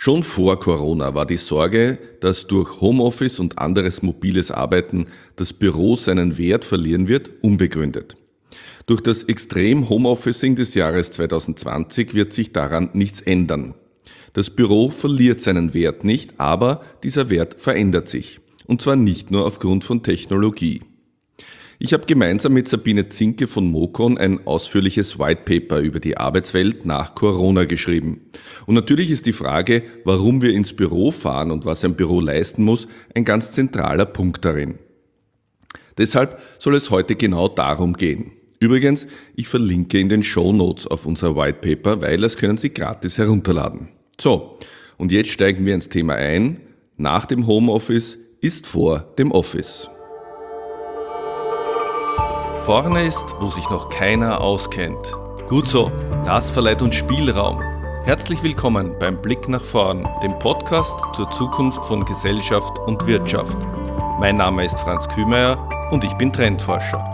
Schon vor Corona war die Sorge, dass durch Homeoffice und anderes mobiles Arbeiten das Büro seinen Wert verlieren wird, unbegründet. Durch das extrem Homeofficing des Jahres 2020 wird sich daran nichts ändern. Das Büro verliert seinen Wert nicht, aber dieser Wert verändert sich. Und zwar nicht nur aufgrund von Technologie. Ich habe gemeinsam mit Sabine Zinke von Mocon ein ausführliches White Paper über die Arbeitswelt nach Corona geschrieben. Und natürlich ist die Frage, warum wir ins Büro fahren und was ein Büro leisten muss, ein ganz zentraler Punkt darin. Deshalb soll es heute genau darum gehen. Übrigens, ich verlinke in den Shownotes auf unser White Paper, weil das können Sie gratis herunterladen. So, und jetzt steigen wir ins Thema ein. Nach dem Homeoffice ist vor dem Office. Vorne ist, wo sich noch keiner auskennt. Gut so, das verleiht uns Spielraum. Herzlich willkommen beim Blick nach vorn, dem Podcast zur Zukunft von Gesellschaft und Wirtschaft. Mein Name ist Franz Kühmeier und ich bin Trendforscher.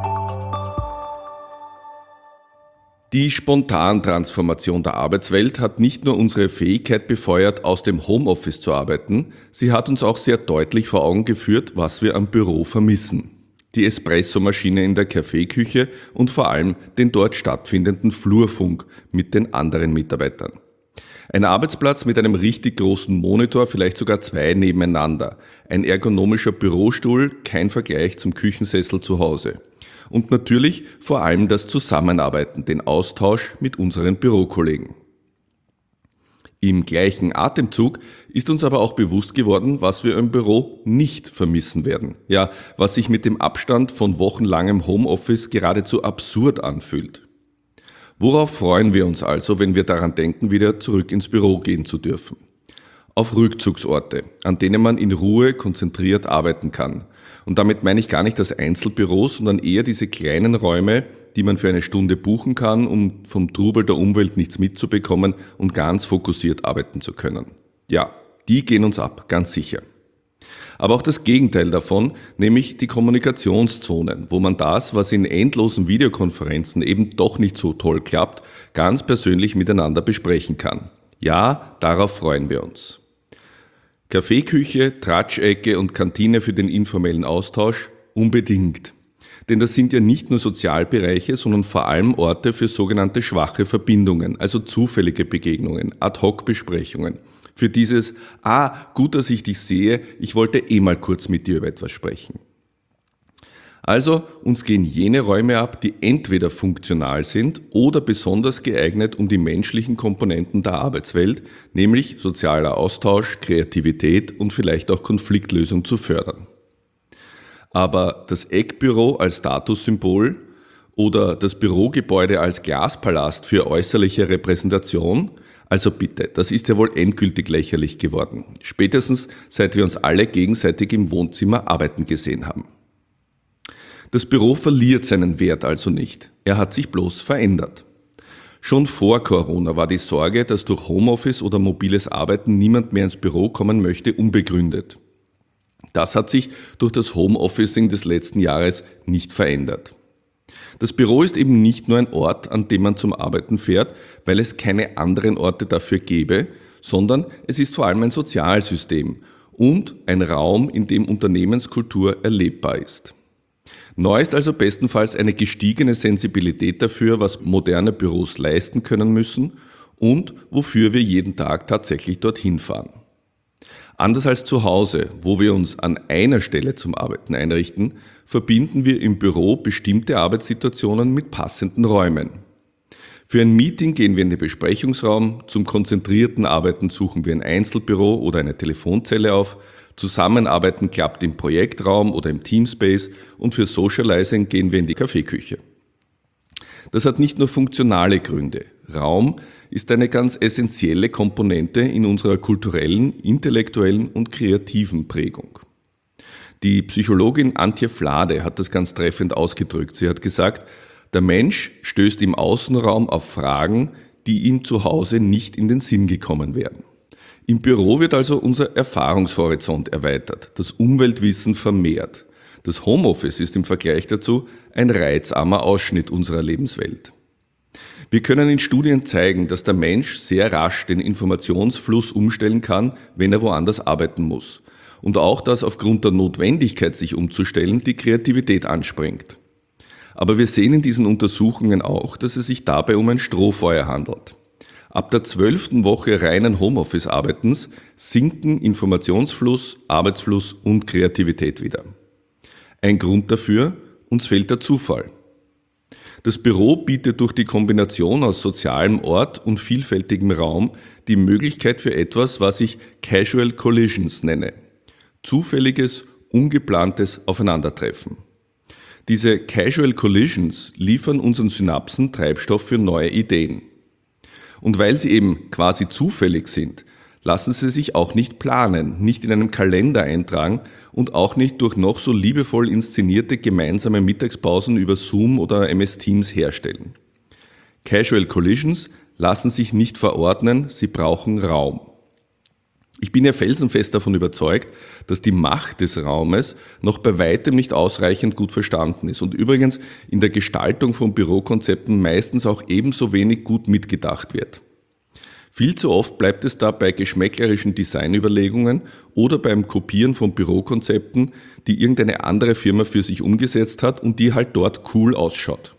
Die Spontantransformation der Arbeitswelt hat nicht nur unsere Fähigkeit befeuert, aus dem Homeoffice zu arbeiten, sie hat uns auch sehr deutlich vor Augen geführt, was wir am Büro vermissen. Die Espressomaschine in der Kaffeeküche und vor allem den dort stattfindenden Flurfunk mit den anderen Mitarbeitern. Ein Arbeitsplatz mit einem richtig großen Monitor, vielleicht sogar 2 nebeneinander. Ein ergonomischer Bürostuhl, kein Vergleich zum Küchensessel zu Hause. Und natürlich vor allem das Zusammenarbeiten, den Austausch mit unseren Bürokollegen. Im gleichen Atemzug ist uns aber auch bewusst geworden, was wir im Büro nicht vermissen werden. Ja, was sich mit dem Abstand von wochenlangem Homeoffice geradezu absurd anfühlt. Worauf freuen wir uns also, wenn wir daran denken, wieder zurück ins Büro gehen zu dürfen? Auf Rückzugsorte, an denen man in Ruhe konzentriert arbeiten kann. Und damit meine ich gar nicht das Einzelbüro, sondern eher diese kleinen Räume, die man für eine Stunde buchen kann, um vom Trubel der Umwelt nichts mitzubekommen und ganz fokussiert arbeiten zu können. Ja, die gehen uns ab, ganz sicher. Aber auch das Gegenteil davon, nämlich die Kommunikationszonen, wo man das, was in endlosen Videokonferenzen eben doch nicht so toll klappt, ganz persönlich miteinander besprechen kann. Ja, darauf freuen wir uns. Kaffeeküche, Tratschecke und Kantine für den informellen Austausch? Unbedingt. Denn das sind ja nicht nur Sozialbereiche, sondern vor allem Orte für sogenannte schwache Verbindungen, also zufällige Begegnungen, Ad-hoc-Besprechungen. Für dieses, gut, dass ich dich sehe, ich wollte mal kurz mit dir über etwas sprechen. Also, uns gehen jene Räume ab, die entweder funktional sind oder besonders geeignet, um die menschlichen Komponenten der Arbeitswelt, nämlich sozialer Austausch, Kreativität und vielleicht auch Konfliktlösung zu fördern. Aber das Eckbüro als Statussymbol oder das Bürogebäude als Glaspalast für äußerliche Repräsentation, also bitte, das ist ja wohl endgültig lächerlich geworden. Spätestens seit wir uns alle gegenseitig im Wohnzimmer arbeiten gesehen haben. Das Büro verliert seinen Wert also nicht. Er hat sich bloß verändert. Schon vor Corona war die Sorge, dass durch Homeoffice oder mobiles Arbeiten niemand mehr ins Büro kommen möchte, unbegründet. Das hat sich durch das Homeofficing des letzten Jahres nicht verändert. Das Büro ist eben nicht nur ein Ort, an dem man zum Arbeiten fährt, weil es keine anderen Orte dafür gäbe, sondern es ist vor allem ein Sozialsystem und ein Raum, in dem Unternehmenskultur erlebbar ist. Neu ist also bestenfalls eine gestiegene Sensibilität dafür, was moderne Büros leisten können müssen und wofür wir jeden Tag tatsächlich dorthin fahren. Anders als zu Hause, wo wir uns an einer Stelle zum Arbeiten einrichten, verbinden wir im Büro bestimmte Arbeitssituationen mit passenden Räumen. Für ein Meeting gehen wir in den Besprechungsraum, zum konzentrierten Arbeiten suchen wir ein Einzelbüro oder eine Telefonzelle auf, Zusammenarbeiten klappt im Projektraum oder im Teamspace und für Socializing gehen wir in die Kaffeeküche. Das hat nicht nur funktionale Gründe. Raum ist eine ganz essentielle Komponente in unserer kulturellen, intellektuellen und kreativen Prägung. Die Psychologin Antje Flade hat das ganz treffend ausgedrückt. Sie hat gesagt, der Mensch stößt im Außenraum auf Fragen, die ihm zu Hause nicht in den Sinn gekommen wären. Im Büro wird also unser Erfahrungshorizont erweitert, das Umweltwissen vermehrt. Das Homeoffice ist im Vergleich dazu ein reizarmer Ausschnitt unserer Lebenswelt. Wir können in Studien zeigen, dass der Mensch sehr rasch den Informationsfluss umstellen kann, wenn er woanders arbeiten muss. Und auch, dass aufgrund der Notwendigkeit, sich umzustellen, die Kreativität anspringt. Aber wir sehen in diesen Untersuchungen auch, dass es sich dabei um ein Strohfeuer handelt. Ab der 12. Woche reinen Homeoffice-Arbeitens sinken Informationsfluss, Arbeitsfluss und Kreativität wieder. Ein Grund dafür: uns fehlt der Zufall. Das Büro bietet durch die Kombination aus sozialem Ort und vielfältigem Raum die Möglichkeit für etwas, was ich Casual Collisions nenne. Zufälliges, ungeplantes Aufeinandertreffen. Diese Casual Collisions liefern unseren Synapsen Treibstoff für neue Ideen. Und weil sie eben quasi zufällig sind, lassen sie sich auch nicht planen, nicht in einem Kalender eintragen und auch nicht durch noch so liebevoll inszenierte gemeinsame Mittagspausen über Zoom oder MS Teams herstellen. Casual Collisions lassen sich nicht verordnen, sie brauchen Raum. Ich bin ja felsenfest davon überzeugt, dass die Macht des Raumes noch bei weitem nicht ausreichend gut verstanden ist und übrigens in der Gestaltung von Bürokonzepten meistens auch ebenso wenig gut mitgedacht wird. Viel zu oft bleibt es da bei geschmäcklerischen Designüberlegungen oder beim Kopieren von Bürokonzepten, die irgendeine andere Firma für sich umgesetzt hat und die halt dort cool ausschaut.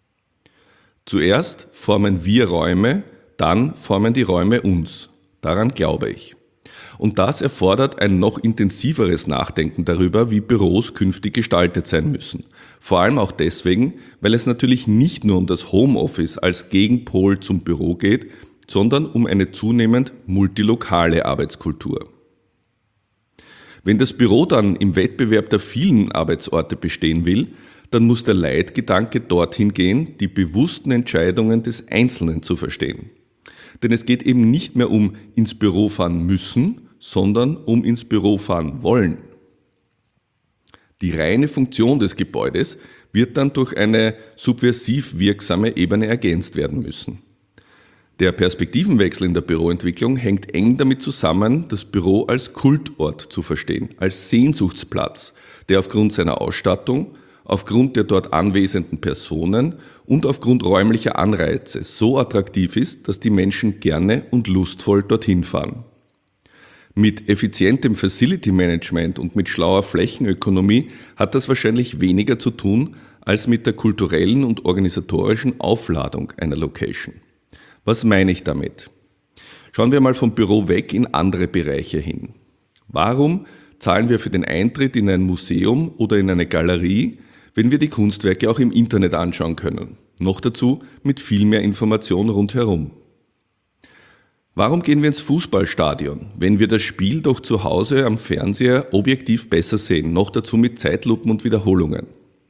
Zuerst formen wir Räume, dann formen die Räume uns. Daran glaube ich. Und das erfordert ein noch intensiveres Nachdenken darüber, wie Büros künftig gestaltet sein müssen. Vor allem auch deswegen, weil es natürlich nicht nur um das Homeoffice als Gegenpol zum Büro geht, sondern um eine zunehmend multilokale Arbeitskultur. Wenn das Büro dann im Wettbewerb der vielen Arbeitsorte bestehen will, dann muss der Leitgedanke dorthin gehen, die bewussten Entscheidungen des Einzelnen zu verstehen. Denn es geht eben nicht mehr um ins Büro fahren müssen, sondern um ins Büro fahren wollen. Die reine Funktion des Gebäudes wird dann durch eine subversiv wirksame Ebene ergänzt werden müssen. Der Perspektivenwechsel in der Büroentwicklung hängt eng damit zusammen, das Büro als Kultort zu verstehen, als Sehnsuchtsplatz, der aufgrund seiner Ausstattung, aufgrund der dort anwesenden Personen und aufgrund räumlicher Anreize so attraktiv ist, dass die Menschen gerne und lustvoll dorthin fahren. Mit effizientem Facility Management und mit schlauer Flächenökonomie hat das wahrscheinlich weniger zu tun als mit der kulturellen und organisatorischen Aufladung einer Location. Was meine ich damit? Schauen wir mal vom Büro weg in andere Bereiche hin. Warum zahlen wir für den Eintritt in ein Museum oder in eine Galerie, wenn wir die Kunstwerke auch im Internet anschauen können? Noch dazu mit viel mehr Information rundherum. Warum gehen wir ins Fußballstadion, wenn wir das Spiel doch zu Hause am Fernseher objektiv besser sehen, noch dazu mit Zeitlupen und Wiederholungen?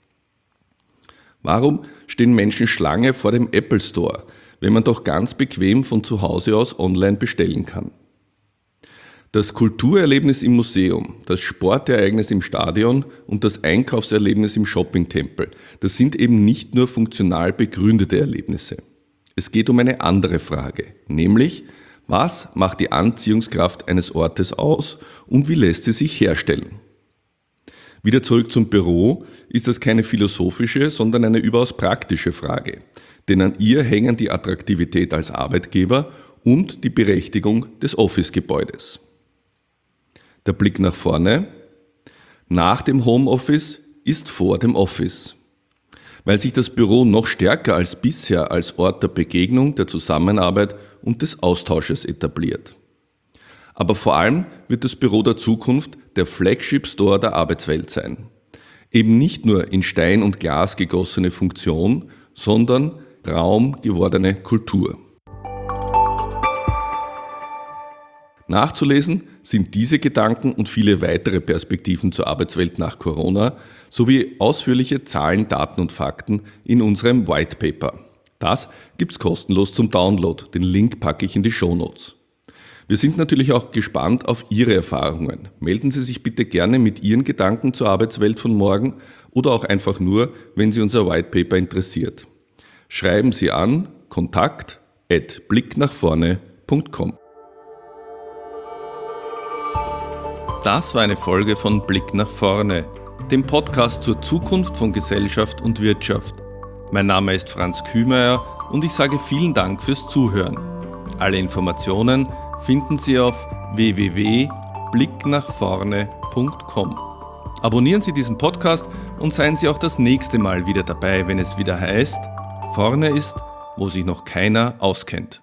Warum stehen Menschen Schlange vor dem Apple Store, wenn man doch ganz bequem von zu Hause aus online bestellen kann? Das Kulturerlebnis im Museum, das Sportereignis im Stadion und das Einkaufserlebnis im Shoppingtempel, das sind eben nicht nur funktional begründete Erlebnisse. Es geht um eine andere Frage, nämlich: Was macht die Anziehungskraft eines Ortes aus und wie lässt sie sich herstellen? Wieder zurück zum Büro, ist das keine philosophische, sondern eine überaus praktische Frage. Denn an ihr hängen die Attraktivität als Arbeitgeber und die Berechtigung des Office-Gebäudes. Der Blick nach vorne: Nach dem Homeoffice ist vor dem Office. Weil sich das Büro noch stärker als bisher als Ort der Begegnung, der Zusammenarbeit und des Austausches etabliert. Aber vor allem wird das Büro der Zukunft der Flagship-Store der Arbeitswelt sein. Eben nicht nur in Stein und Glas gegossene Funktion, sondern Raum gewordene Kultur. Nachzulesen sind diese Gedanken und viele weitere Perspektiven zur Arbeitswelt nach Corona sowie ausführliche Zahlen, Daten und Fakten in unserem White Paper. Das gibt's kostenlos zum Download. Den Link packe ich in die Shownotes. Wir sind natürlich auch gespannt auf Ihre Erfahrungen. Melden Sie sich bitte gerne mit Ihren Gedanken zur Arbeitswelt von morgen oder auch einfach nur, wenn Sie unser White Paper interessiert. Schreiben Sie an kontakt@blicknachvorne.com. Das war eine Folge von Blick nach vorne, dem Podcast zur Zukunft von Gesellschaft und Wirtschaft. Mein Name ist Franz Kühmeier und ich sage vielen Dank fürs Zuhören. Alle Informationen finden Sie auf www.blicknachvorne.com. Abonnieren Sie diesen Podcast und seien Sie auch das nächste Mal wieder dabei, wenn es wieder heißt, vorne ist, wo sich noch keiner auskennt.